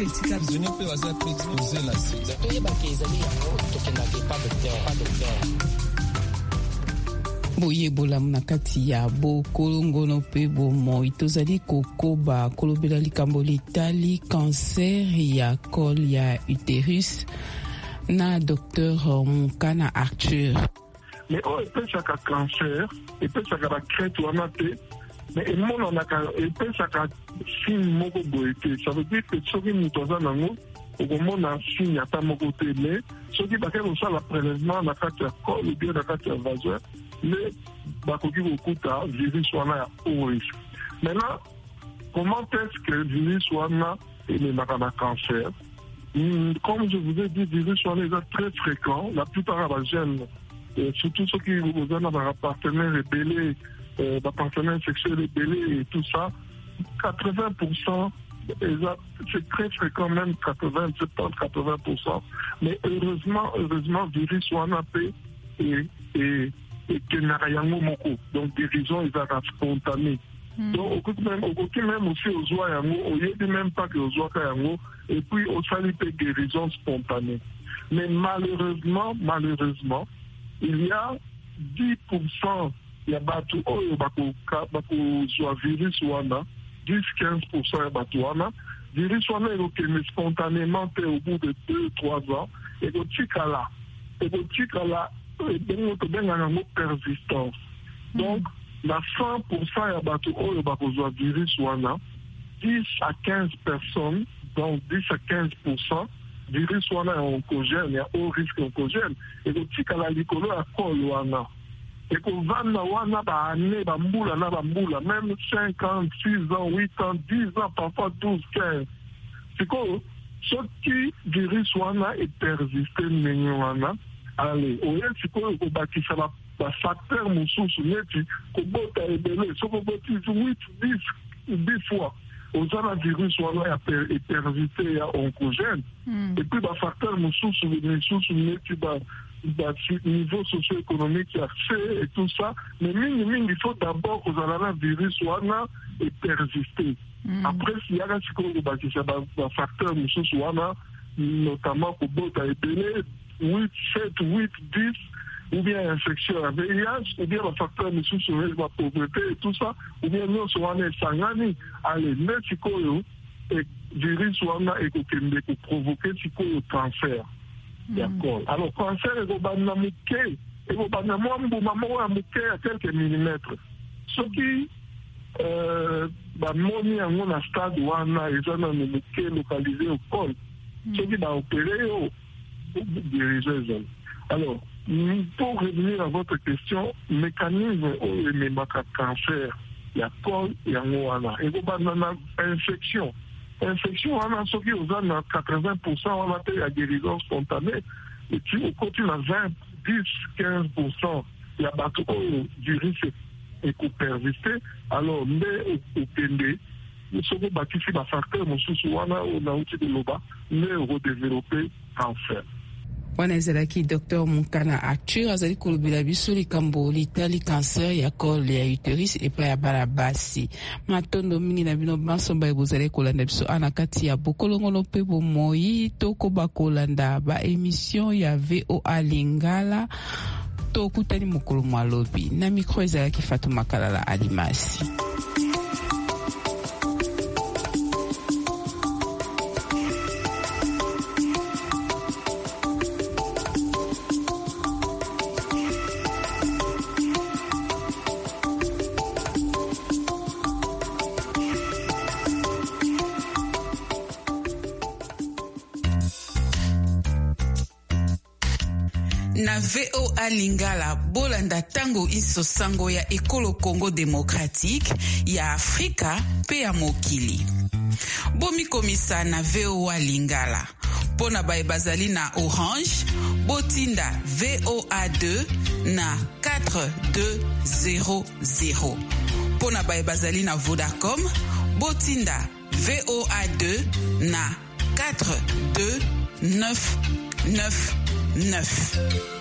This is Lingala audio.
etika prisonnier pe baza pe exposé na sida toyebaka ezali yango tokendaka epa docteur boyebola na kati ya bokolongono mpe bomoi tozali kokoba kolobela likambo litali cancer ya col ya uterus na Dr Mukana Arthur. Mais epesaka cancer epesaka bacrete wana te mais emonanaka epesaka signe moko boye te. Ça veut dire que soki moto aza nango okomona signe ata moko te, mais soki bakei kosala prélèvement na kati ya col ou bien na kati ya vagin nde bakoki kokuta virus wana ya haut risque. Maintenant, comment est-ce que virus wana ememaka na cancer? Comme je vous ai dit, virus wana eza très fréquent. La plupart des jeunes, surtout ceux qui ont un partenaire rebellé, partenaire sexuel rebellé et tout ça, 80%, c'est très fréquent, même 80%. Mais heureusement, virus wana pe et kenarayango moko. Donc, guérison est spontanée. Donc, même aussi aux oies yango, au lieu de même pas que aux oies yango, et puis au salut de guérison spontanée. Mais malheureusement, il y a 10% ya batu oyo bakozwa virus wana, 10-15% ya batu wana, virus wana ekokende spontanément au bout de 2-3 ans, ekotikala, tobengaka yango persistance. Donc, la 100% ya batu oyo bakozwa virus wana, 10 à 15 personnes, donc 10 à 15%, virus wana ya oncogène, ya haut risque oncogène, ekotikala likolo ya col wana. Ekovanda wana baane, bambula na bambula, même 5 ans, 6 ans, 8 ans, 10 ans, parfois 12, 15. Siko, soki virus wana persiste ndenge wana, allez, oye siko ekobakisa facteur mosusu neti kobota ebele, soko boti 8-10 fois. Aux virus wana est persisté ya oncogène. Et puis facteur mosusu neti niveau socio-économique accès et tout ça. Mais il faut d'abord que le virus wana est persisté. Après, s'il y a un facteur mosusu wana, notamment kobota ebele, 8, 7, 8, 10, ou bien infection à VIH, ou bien le facteur de la pauvreté et tout ça, ou bien nous sommes sangani, allez, mais si le virus est provoqué le cancer. D'accord. Alors, cancer est à quelques millimètres. Ce qui moni en un stade où on a localisé au col, ce qui va opérer au diriger. Alors, pour revenir à votre question, mécanisme où les cancer, il y a col, il y a infection. Infection, on a ce qui aux 80%, on a fait la guérison spontanée, et puis au côté de 20, 10, 15%, il y a un virus et persisté, alors, mais au PND, nous sommes bâtis sur la facteur, nous sommes de l'OBA, mais redévelopper cancer. wana ezalaki Dr Mukana Arthur azali kolobela biso likambo litali cancer ya col ya uterus epa ya bana basi matondo mingi na bino bansomba ebozali kolanda biso ana kati ya bokolongono mpe bomoi tokoba kolanda ba émission ya VOA Lingala tokutani mokolo malobi na micro ezalaki Fatuma Kalala Alimasi. Na VOA Lingala bolanda tango iso sango ya ekolo Congo démocratique ya Afrika pe ya mokili. Bomi komisa na VOA Lingala. Pona bazali na Orange, botinda VOA2 na 4200. Pona bazali na Vodacom, botinda VOA2 na 42999.